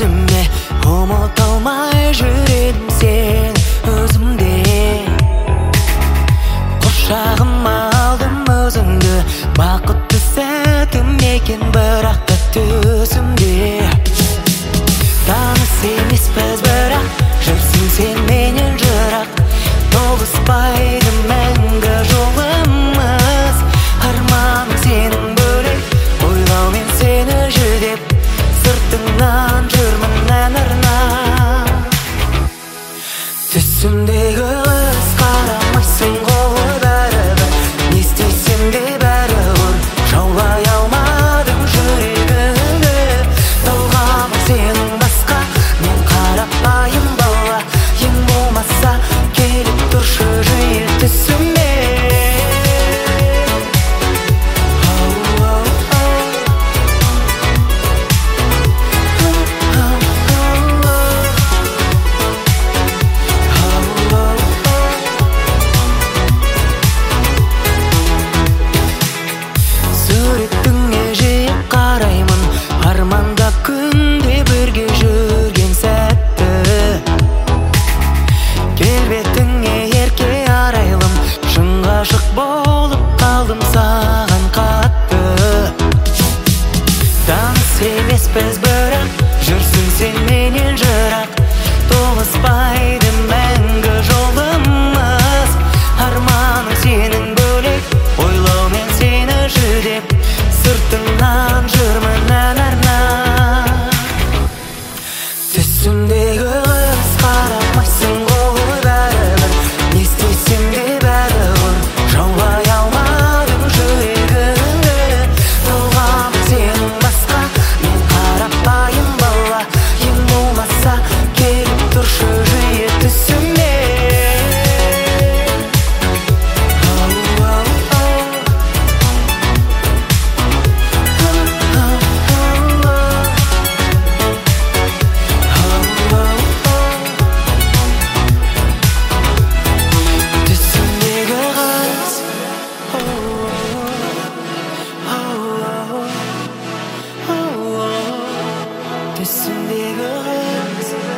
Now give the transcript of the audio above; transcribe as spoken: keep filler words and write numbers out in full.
түсімде ұмыта алмай жүремін сен өзімде. Құшағыма алдым өзіңді, бақытты сәтім екен бірақ та түсімде. Таныс емеспіз бірақ жүрсің сен менен жырақ, тоғыспайды мәңгі жолымыз. Арманым сенің бөлек, ойлаумен сені жүдеп, сыртыңнан жүрмін ән арнап. Түсімдегі қыз қарамайсың ғой бәрібір, не істесем де бәрібір жаулай алмадың жүрегімді. Талғамым сенің басқа, мен қарапайым бала, ең болмаса келіп тұршы жиі түсіме. Суретіңе жиі қараймын, армандап күнде бірге жүрген сәтті. Келбетіңе ерке арайлым, шын ғашық болып қалдым саған қатты. Таныс емеспіз бірақ жүрсің сен менен жырақ, тоғыспайды мәңгі жолымыз. Арманым сенің бөлек, ойлаумен сені жүдеп, сыртыңнан жүрмін ән арнап. Түсімдегі қыз қарамайсың ғой бәрібір, не істесем де бәрібір жаулай алмадың жүрегімді. Талғамым сенің басқа, мен қарапайым бала, ең болмаса келіп тұршы жиі түсіме. Түсімдегі қыз